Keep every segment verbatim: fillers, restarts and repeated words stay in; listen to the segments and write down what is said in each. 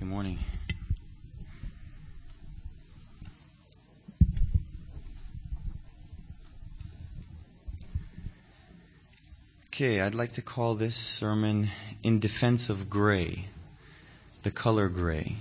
Good morning. Okay, I'd like to call this sermon In Defense of Gray, the color gray.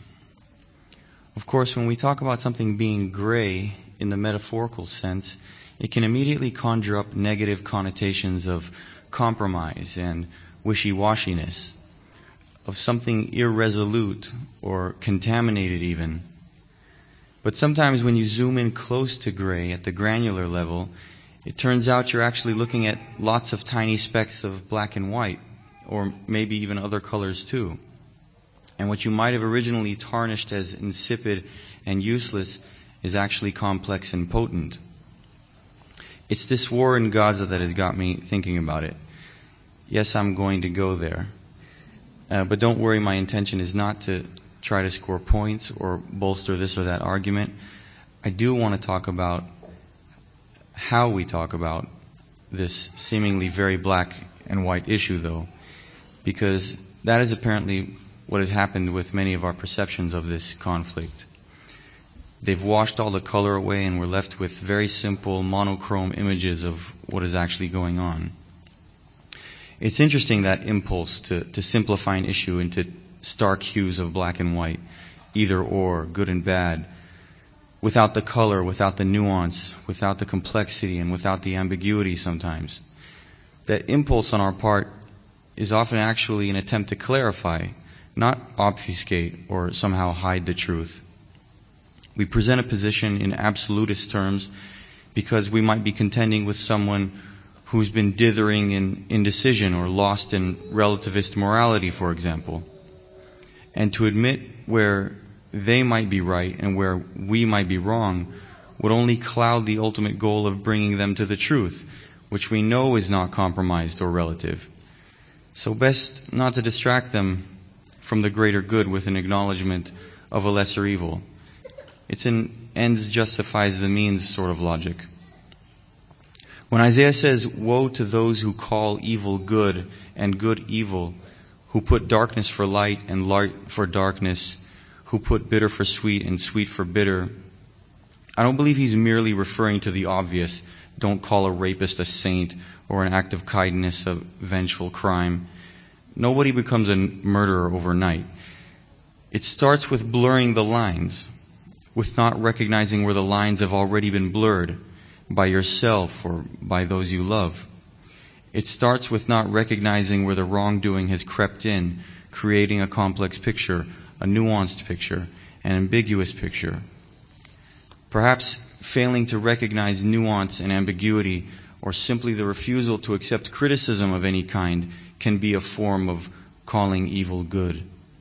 Of course, when we talk about something being gray in the metaphorical sense, it can immediately conjure up negative connotations of compromise and wishy-washiness, of something irresolute or contaminated even. But sometimes when you zoom in close to gray at the granular level, it turns out you're actually looking at lots of tiny specks of black and white, or maybe even other colors too. And what you might have originally tarnished as insipid and useless is actually complex and potent. It's this war in Gaza that has got me thinking about it. Yes, I'm going to go there. Uh, but don't worry, my intention is not to try to score points or bolster this or that argument. I do want to talk about how we talk about this seemingly very black and white issue, though, because that is apparently what has happened with many of our perceptions of this conflict. They've washed all the color away and we're left with very simple monochrome images of what is actually going on. It's interesting, that impulse to, to simplify an issue into stark hues of black and white, either or, good and bad, without the color, without the nuance, without the complexity, and without the ambiguity sometimes. That impulse on our part is often actually an attempt to clarify, not obfuscate or somehow hide the truth. We present a position in absolutist terms because we might be contending with someone who's been dithering in indecision or lost in relativist morality, for example. And to admit where they might be right and where we might be wrong would only cloud the ultimate goal of bringing them to the truth, which we know is not compromised or relative. So best not to distract them from the greater good with an acknowledgement of a lesser evil. It's an ends justifies the means sort of logic. When Isaiah says, "Woe to those who call evil good and good evil, who put darkness for light and light for darkness, who put bitter for sweet and sweet for bitter," I don't believe he's merely referring to the obvious, don't call a rapist a saint, or an act of kindness a vengeful crime. Nobody becomes a murderer overnight. It starts with blurring the lines, with not recognizing where the lines have already been blurred by yourself or by those you love. It starts with not recognizing where the wrongdoing has crept in, creating a complex picture, a nuanced picture, an ambiguous picture. Perhaps failing to recognize nuance and ambiguity, or simply the refusal to accept criticism of any kind, can be a form of calling evil good.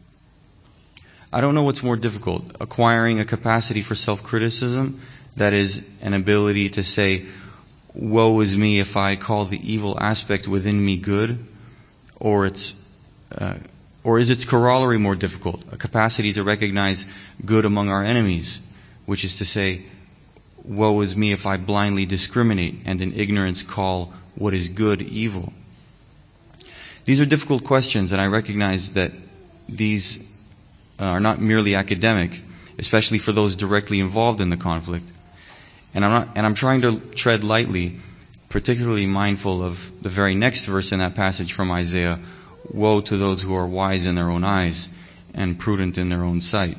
I don't know what's more difficult, acquiring a capacity for self-criticism, that is, an ability to say, "Woe is me if I call the evil aspect within me good," or it's uh, or is its corollary more difficult, a capacity to recognize good among our enemies, which is to say, "Woe is me if I blindly discriminate and in ignorance call what is good evil." These are difficult questions, and I recognize that these are not merely academic, especially for those directly involved in the conflict. And I'm not, and I'm trying to tread lightly, particularly mindful of the very next verse in that passage from Isaiah, "Woe to those who are wise in their own eyes and prudent in their own sight."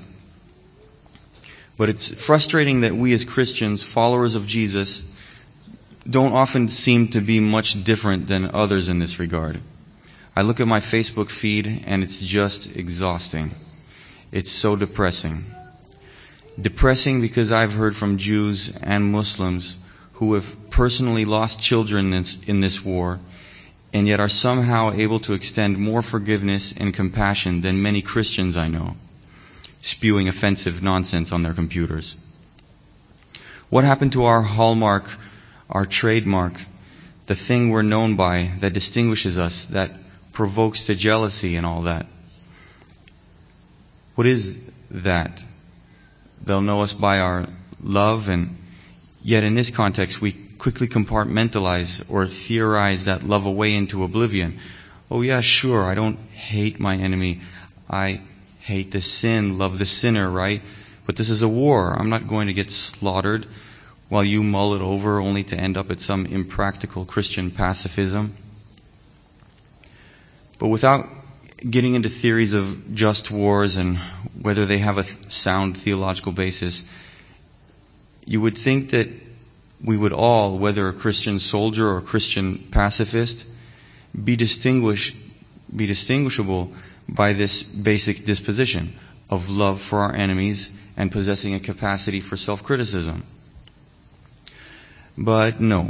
But it's frustrating that we as Christians, followers of Jesus, don't often seem to be much different than others in this regard. I look at my Facebook feed and it's just exhausting. It's so depressing. Depressing because I've heard from Jews and Muslims who have personally lost children in this war, and yet are somehow able to extend more forgiveness and compassion than many Christians I know, spewing offensive nonsense on their computers. What happened to our hallmark, our trademark, the thing we're known by that distinguishes us, that provokes to jealousy and all that? What is that? They'll know us by our love, and yet in this context we quickly compartmentalize or theorize that love away into oblivion. Oh yeah, sure, I don't hate my enemy. I hate the sin, love the sinner, right? But this is a war. I'm not going to get slaughtered while you mull it over only to end up at some impractical Christian pacifism. But without getting into theories of just wars and whether they have a sound theological basis, you would think that we would all, whether a Christian soldier or a Christian pacifist, be distinguished, be distinguishable by this basic disposition of love for our enemies and possessing a capacity for self-criticism. But no.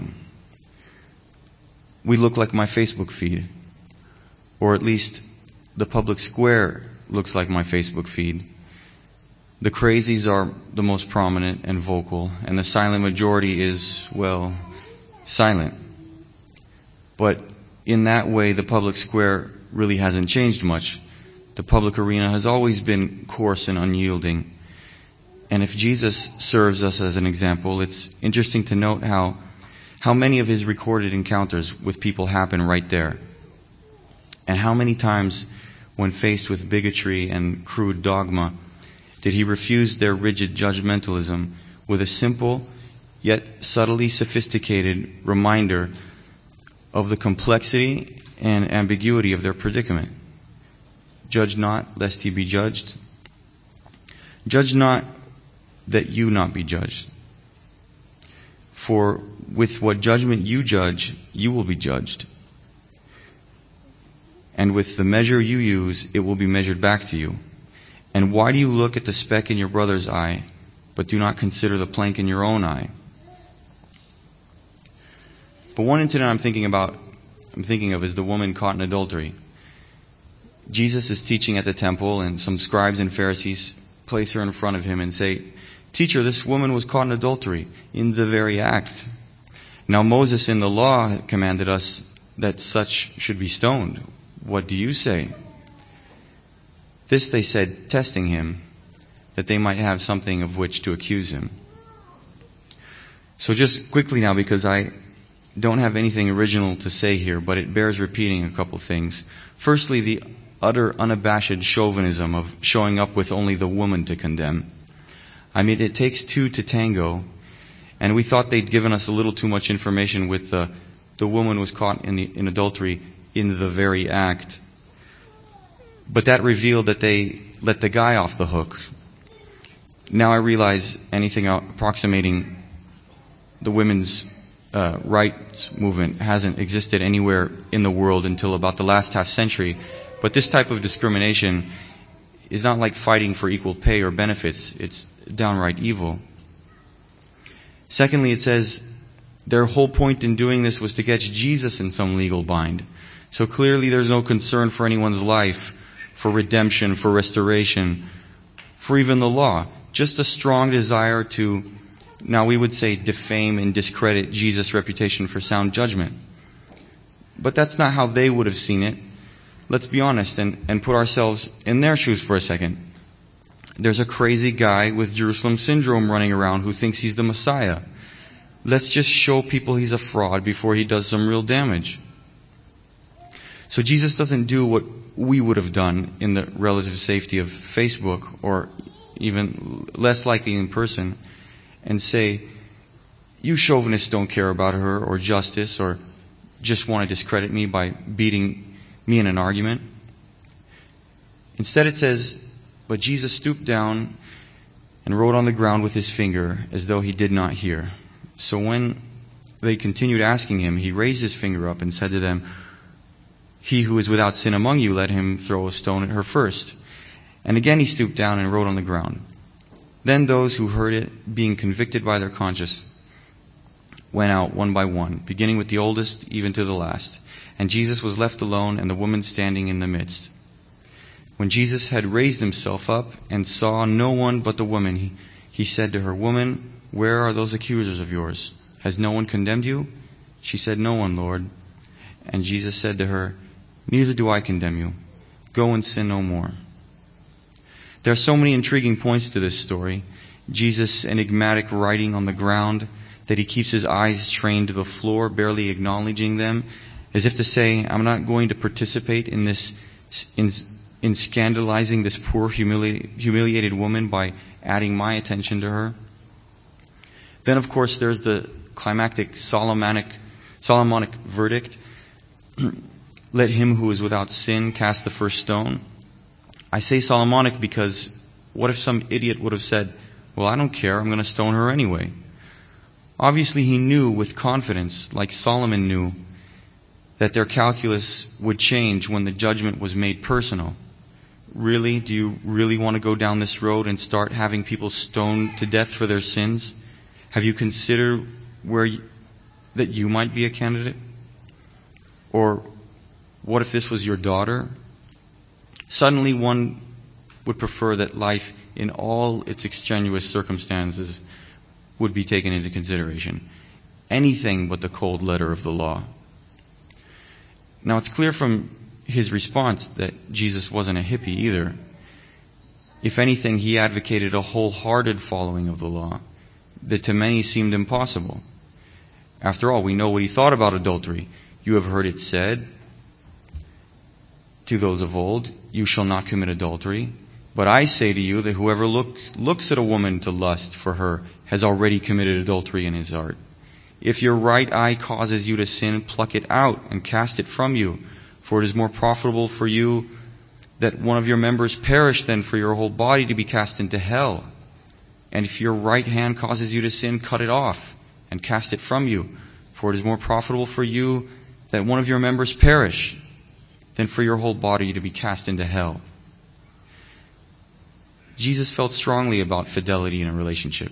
We look like my Facebook feed. Or at least the public square looks like my Facebook feed. The crazies are the most prominent and vocal, and the silent majority is, well, silent. But in that way, the public square really hasn't changed much. The public arena has always been coarse and unyielding. And if Jesus serves us as an example, it's interesting to note how, how many of his recorded encounters with people happen right there. And how many times, when faced with bigotry and crude dogma, did he refuse their rigid judgmentalism with a simple, yet subtly sophisticated reminder of the complexity and ambiguity of their predicament. Judge not, lest ye be judged. Judge not, that you not be judged. For with what judgment you judge, you will be judged. And with the measure you use, it will be measured back to you. And why do you look at the speck in your brother's eye, but do not consider the plank in your own eye? But one incident I'm thinking about, I'm thinking of is the woman caught in adultery. Jesus is teaching at the temple, and some scribes and Pharisees place her in front of him and say, "Teacher, this woman was caught in adultery in the very act. Now Moses in the law commanded us that such should be stoned. What do you say?" This they said, testing him, that they might have something of which to accuse him. So just quickly now, because I don't have anything original to say here, but it bears repeating a couple things. Firstly, the utter unabashed chauvinism of showing up with only the woman to condemn. I mean, it takes two to tango, and we thought they'd given us a little too much information with the, the woman was caught in, the, in adultery in the very act. But that revealed that they let the guy off the hook. Now I realize anything approximating the women's uh, rights movement hasn't existed anywhere in the world until about the last half century. But this type of discrimination is not like fighting for equal pay or benefits. It's downright evil. Secondly, it says their whole point in doing this was to catch Jesus in some legal bind. So clearly there's no concern for anyone's life, for redemption, for restoration, for even the law. Just a strong desire to, now we would say, defame and discredit Jesus' reputation for sound judgment. But that's not how they would have seen it. Let's be honest and, and put ourselves in their shoes for a second. There's a crazy guy with Jerusalem syndrome running around who thinks he's the Messiah. Let's just show people he's a fraud before he does some real damage. So Jesus doesn't do what we would have done in the relative safety of Facebook, or even less likely in person, and say, you chauvinists don't care about her or justice, or just want to discredit me by beating me in an argument. Instead it says, but Jesus stooped down and wrote on the ground with his finger as though he did not hear. So when they continued asking him, he raised his finger up and said to them, he who is without sin among you, let him throw a stone at her first. And again he stooped down and wrote on the ground. Then those who heard it, being convicted by their conscience, went out one by one, beginning with the oldest even to the last. And Jesus was left alone, and the woman standing in the midst. When Jesus had raised himself up and saw no one but the woman, he, he said to her, Woman, where are those accusers of yours? Has no one condemned you? She said, No one, Lord. And Jesus said to her, Neither do I condemn you. Go and sin no more. There are so many intriguing points to this story. Jesus' enigmatic writing on the ground, that he keeps his eyes trained to the floor, barely acknowledging them, as if to say, I'm not going to participate in this in in scandalizing this poor, humili- humiliated woman by adding my attention to her? Then, of course, there's the climactic Solomonic, Solomonic verdict. Let him who is without sin cast the first stone. I say Solomonic because what if some idiot would have said, well, I don't care, I'm going to stone her anyway. Obviously, he knew with confidence, like Solomon knew, that their calculus would change when the judgment was made personal. Really? Do you really want to go down this road and start having people stoned to death for their sins? Have you considered where you, that you might be a candidate? Or what if this was your daughter? Suddenly one would prefer that life in all its extraneous circumstances would be taken into consideration. Anything but the cold letter of the law. Now it's clear from his response that Jesus wasn't a hippie either. If anything, he advocated a wholehearted following of the law that to many seemed impossible. After all, we know what he thought about adultery. You have heard it said to those of old, you shall not commit adultery. But I say to you that whoever look, looks at a woman to lust for her has already committed adultery in his heart. If your right eye causes you to sin, pluck it out and cast it from you. For it is more profitable for you that one of your members perish than for your whole body to be cast into hell. And if your right hand causes you to sin, cut it off and cast it from you. For it is more profitable for you that one of your members perish than for your whole body to be cast into hell. Jesus felt strongly about fidelity in a relationship.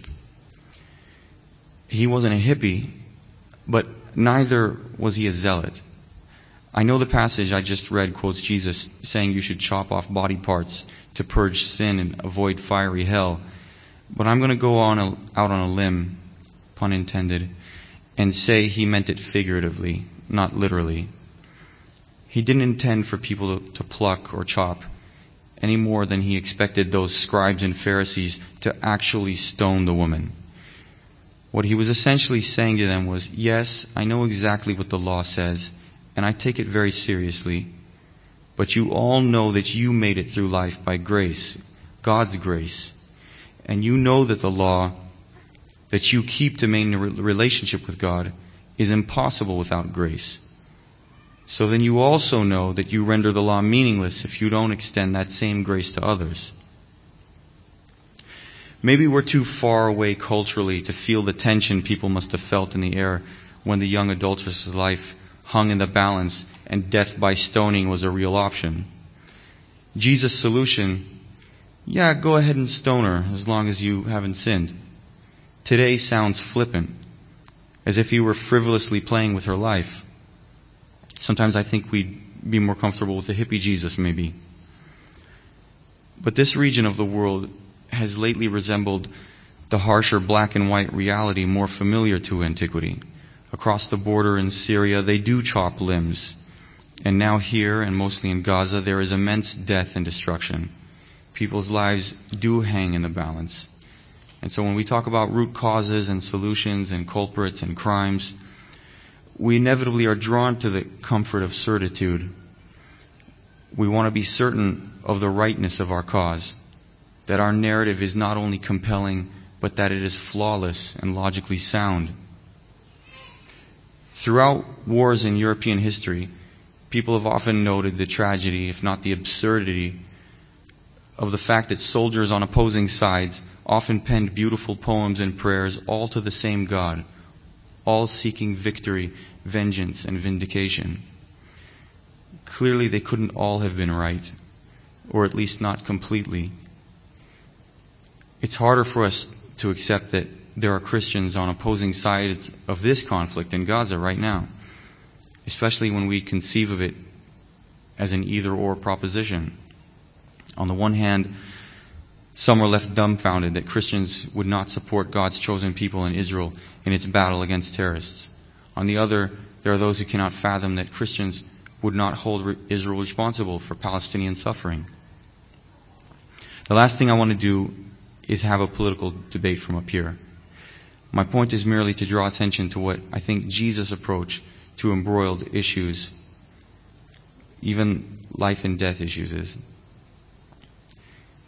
He wasn't a hippie, but neither was he a zealot. I know the passage I just read quotes Jesus saying you should chop off body parts to purge sin and avoid fiery hell. But I'm going to go on a, out on a limb, pun intended, and say he meant it figuratively, not literally. He didn't intend for people to, to pluck or chop any more than he expected those scribes and Pharisees to actually stone the woman. What he was essentially saying to them was, yes, I know exactly what the law says, and I take it very seriously, but you all know that you made it through life by grace, God's grace, and you know that the law that you keep to maintain a relationship with God is impossible without grace. So then you also know that you render the law meaningless if you don't extend that same grace to others. Maybe we're too far away culturally to feel the tension people must have felt in the air when the young adulteress's life hung in the balance and death by stoning was a real option. Jesus' solution, yeah, go ahead and stone her as long as you haven't sinned, today sounds flippant, as if he were frivolously playing with her life. Sometimes I think we'd be more comfortable with the hippie Jesus, maybe. But this region of the world has lately resembled the harsher black and white reality more familiar to antiquity. Across the border in Syria, they do chop limbs. And now here, and mostly in Gaza, there is immense death and destruction. People's lives do hang in the balance. And so when we talk about root causes and solutions and culprits and crimes, we inevitably are drawn to the comfort of certitude. We want to be certain of the rightness of our cause, that our narrative is not only compelling, but that it is flawless and logically sound. Throughout wars in European history, people have often noted the tragedy, if not the absurdity, of the fact that soldiers on opposing sides often penned beautiful poems and prayers all to the same God, all seeking victory, vengeance, and vindication. Clearly they couldn't all have been right, or at least not completely. It's harder for us to accept that there are Christians on opposing sides of this conflict in Gaza right now, especially when we conceive of it as an either-or proposition. On the one hand, some are left dumbfounded that Christians would not support God's chosen people in Israel in its battle against terrorists. On the other, there are those who cannot fathom that Christians would not hold Israel responsible for Palestinian suffering. The last thing I want to do is have a political debate from up here. My point is merely to draw attention to what I think Jesus' approach to embroiled issues, even life and death issues, is.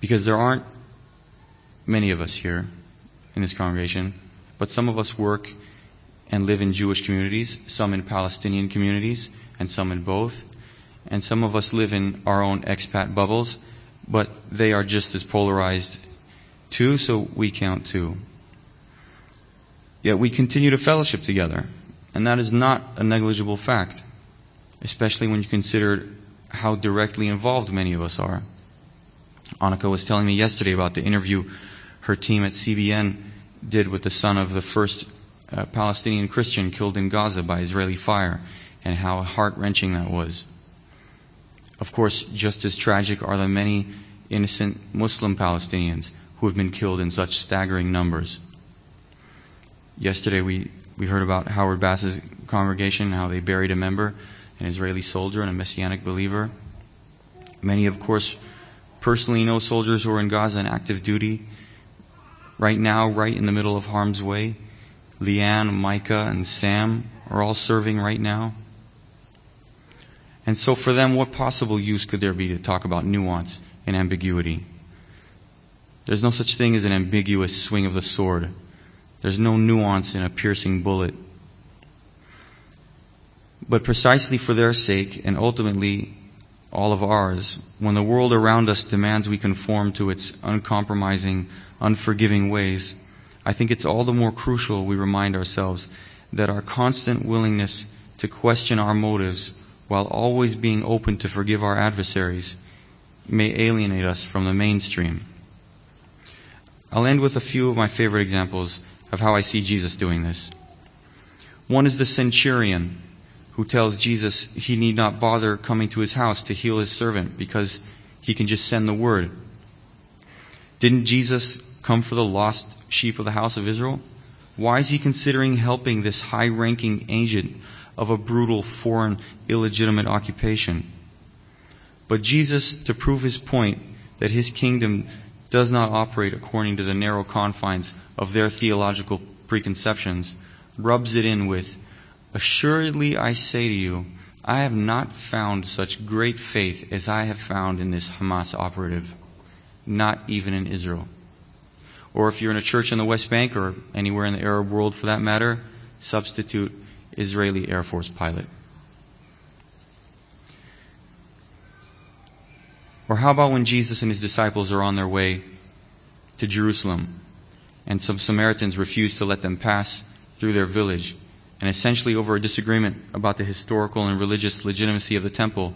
Because there aren't many of us here in this congregation, but some of us work and live in Jewish communities, some in Palestinian communities, and some in both. And some of us live in our own expat bubbles, but they are just as polarized too, so we count too. Yet we continue to fellowship together, and that is not a negligible fact, especially when you consider how directly involved many of us are. Annika was telling me yesterday about the interview her team at C B N did with the son of the first uh, Palestinian Christian killed in Gaza by Israeli fire, and how heart-wrenching that was. Of course, just as tragic are the many innocent Muslim Palestinians who have been killed in such staggering numbers. Yesterday we, we heard about Howard Bass's congregation, how they buried a member, an Israeli soldier and a Messianic believer. Many, of course, personally know soldiers who are in Gaza on active duty. Right now, right in the middle of harm's way, Leanne, Micah, and Sam are all serving right now. And so for them, what possible use could there be to talk about nuance and ambiguity? There's no such thing as an ambiguous swing of the sword. There's no nuance in a piercing bullet. But precisely for their sake, and ultimately all of ours, when the world around us demands we conform to its uncompromising, unforgiving ways, I think it's all the more crucial we remind ourselves that our constant willingness to question our motives while always being open to forgive our adversaries may alienate us from the mainstream. I'll end with a few of my favorite examples of how I see Jesus doing this. One is the centurion who tells Jesus he need not bother coming to his house to heal his servant because he can just send the word. Didn't Jesus come for the lost sheep of the house of Israel? Why is he considering helping this high-ranking agent of a brutal, foreign, illegitimate occupation? But Jesus, to prove his point that his kingdom does not operate according to the narrow confines of their theological preconceptions, rubs it in with, "Assuredly I say to you, I have not found such great faith as I have found in this Hamas operative, not even in Israel." Or if you're in a church in the West Bank, or anywhere in the Arab world for that matter, substitute Israeli Air Force pilot. Or how about when Jesus and his disciples are on their way to Jerusalem, and some Samaritans refuse to let them pass through their village, and essentially over a disagreement about the historical and religious legitimacy of the temple.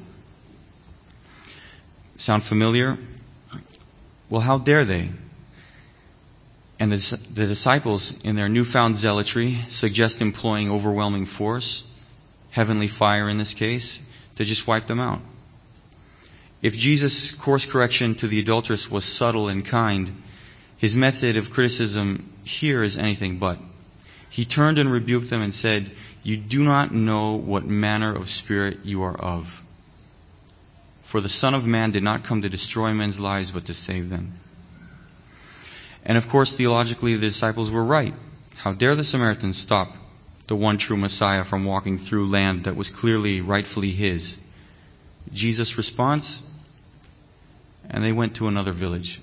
Sound familiar? Well, how dare they? And the, the disciples, in their newfound zealotry, suggest employing overwhelming force, heavenly fire in this case, to just wipe them out. If Jesus' course correction to the adulteress was subtle and kind, his method of criticism here is anything but. He turned and rebuked them and said, "You do not know what manner of spirit you are of. For the Son of Man did not come to destroy men's lives, but to save them." And of course, theologically, the disciples were right. How dare the Samaritans stop the one true Messiah from walking through land that was clearly, rightfully his? Jesus' response? And they went to another village.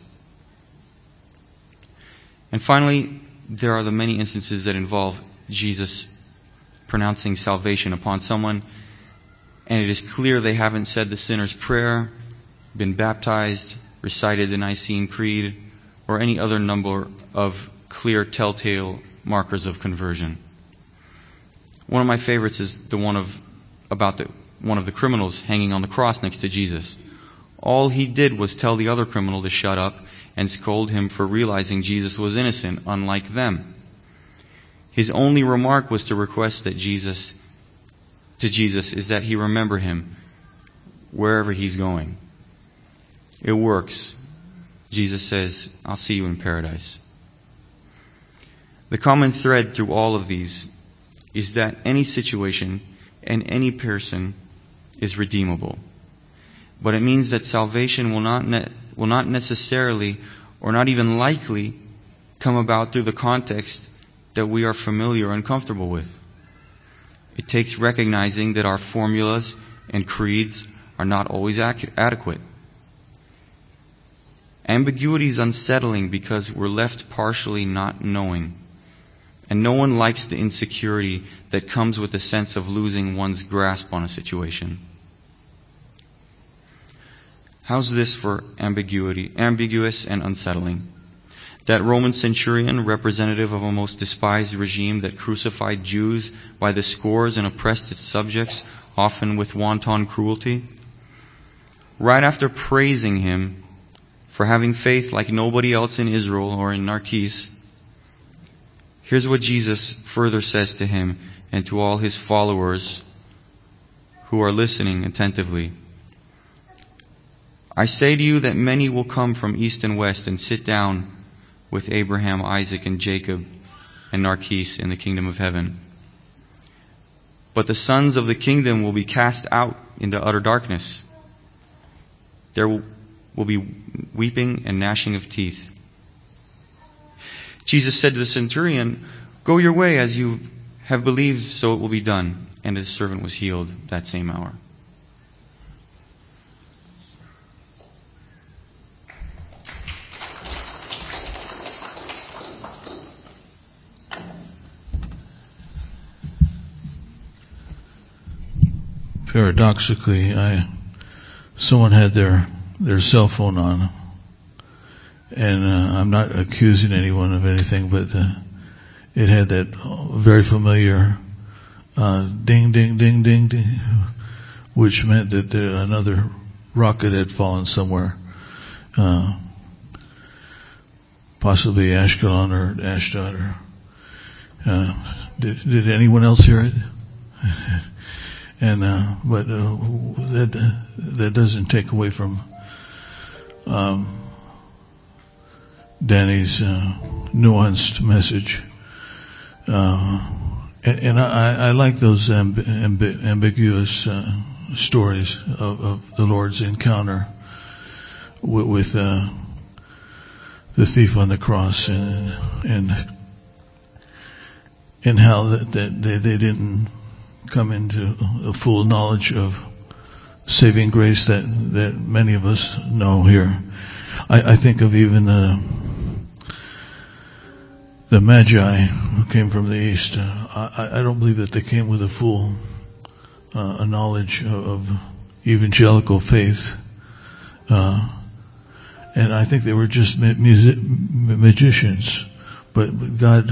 And finally, there are the many instances that involve Jesus pronouncing salvation upon someone, and it is clear they haven't said the sinner's prayer, been baptized, recited the Nicene Creed, or any other number of clear telltale markers of conversion. One of my favorites is the one of about the one of the criminals hanging on the cross next to Jesus. All he did was tell the other criminal to shut up and scold him for realizing Jesus was innocent, unlike them. His only remark was to request that Jesus, to Jesus, is that he remember him wherever he's going. It works. Jesus says, "I'll see you in paradise." The common thread through all of these is that any situation and any person is redeemable. But it means that salvation will not ne- will not necessarily, or not even likely, come about through the context that we are familiar and comfortable with. It takes recognizing that our formulas and creeds are not always ac- adequate. Ambiguity is unsettling because we're left partially not knowing. And no one likes the insecurity that comes with the sense of losing one's grasp on a situation. How's this for ambiguity, ambiguous and unsettling? That Roman centurion, representative of a most despised regime that crucified Jews by the scores and oppressed its subjects, often with wanton cruelty, right after praising him for having faith like nobody else in Israel or in Narkis, here's what Jesus further says to him and to all his followers who are listening attentively. I say to you that many will come from east and west and sit down with Abraham, Isaac, and Jacob and Narkis in the kingdom of heaven. But the sons of the kingdom will be cast out into utter darkness. There will be weeping and gnashing of teeth. Jesus said to the centurion, "Go your way as you have believed, so it will be done." And his servant was healed that same hour. Paradoxically, I someone had their their cell phone on, and uh, I'm not accusing anyone of anything, but uh, it had that very familiar uh, ding, ding, ding, ding, ding, which meant that there, another rocket had fallen somewhere, uh, possibly Ashkelon or Ashdod. Or, uh, did, did anyone else hear it? And uh, but uh, that that doesn't take away from um, Danny's uh, nuanced message, uh, and, and I, I like those amb- amb- ambiguous uh, stories of, of the Lord's encounter with, with uh, the thief on the cross, and and and how that, that they, they didn't come into a full knowledge of saving grace that, that many of us know here. I, I think of even the the Magi who came from the east. Uh, I, I don't believe that they came with a full uh, a knowledge of, of evangelical faith, uh, and I think they were just ma- music, magicians. But, but God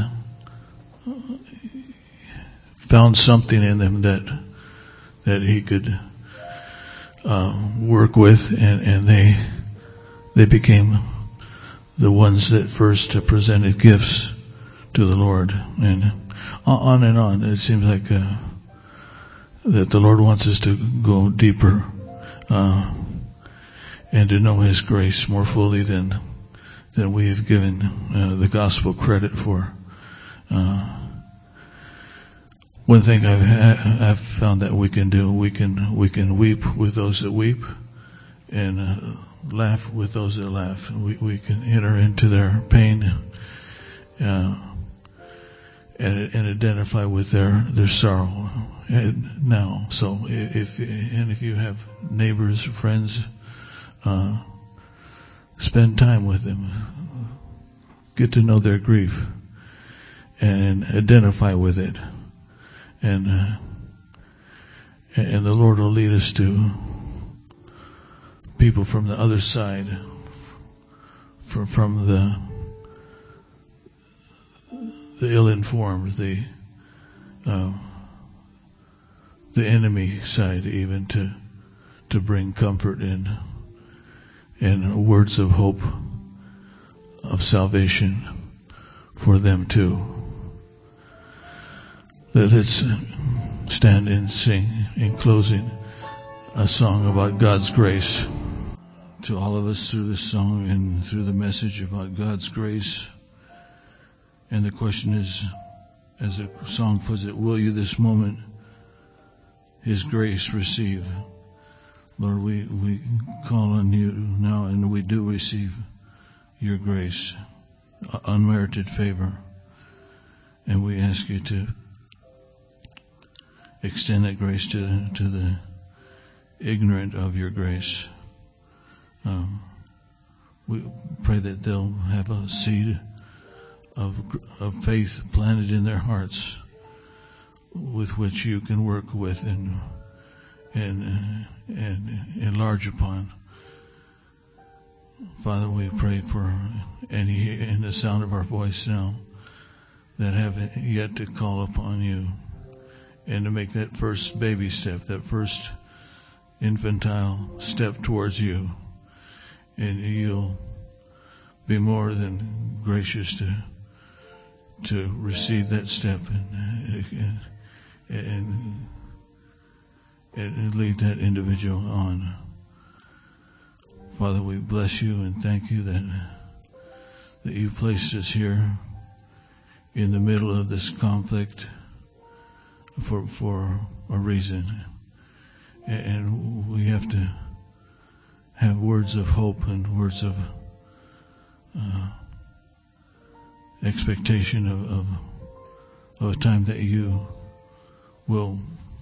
found something in them that that He could uh, work with, and, and they they became the ones that first presented gifts to the Lord, and on and on. It seems like uh, that the Lord wants us to go deeper uh, and to know His grace more fully than than we have given uh, the gospel credit for. Uh, One thing I've, ha- I've found that we can do, we can we can weep with those that weep, and uh, laugh with those that laugh. We we can enter into their pain, uh, and, and identify with their their sorrow now. So if and if you have neighbors, friends, uh, spend time with them, get to know their grief, and identify with it. And uh, and the Lord will lead us to people from the other side, from from the the ill-informed, the uh, the enemy side, even to to bring comfort and and words of hope, of salvation for them too. Let's stand and sing in closing a song about God's grace. To all of us through this song and through the message about God's grace. And the question is, as the song puts it, will you this moment His grace receive? Lord, we, we call on you now, and we do receive your grace, unmerited favor. And we ask you to extend that grace to, to the ignorant of your grace. Um, we pray that they'll have a seed of of faith planted in their hearts, with which you can work with and and and enlarge upon. Father, we pray for any in the sound of our voice now that have yet to call upon you and to make that first baby step, that first infantile step towards you. And you'll be more than gracious to to receive that step and and, and, and lead that individual on. Father, we bless you and thank you that that you placed us here in the middle of this conflict for for a reason, and we have to have words of hope and words of uh, expectation of, of of a time that you will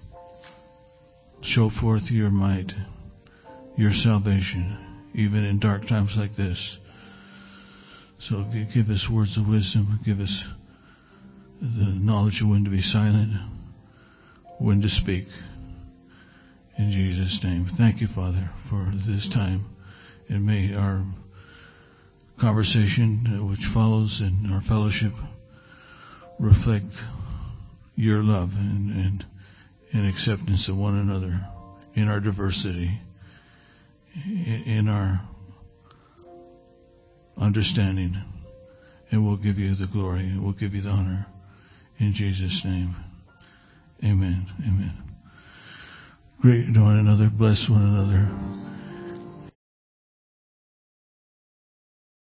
show forth your might, your salvation, even in dark times like this. So give us words of wisdom, give us the knowledge of when to be silent, when to speak. In Jesus' name. Thank you, Father, for this time. And may our conversation which follows and our fellowship reflect your love and, and, and acceptance of one another in our diversity, in, in our understanding. And we'll give you the glory and we'll give you the honor. In Jesus' name. Amen. Amen. Greet one another. Bless one another.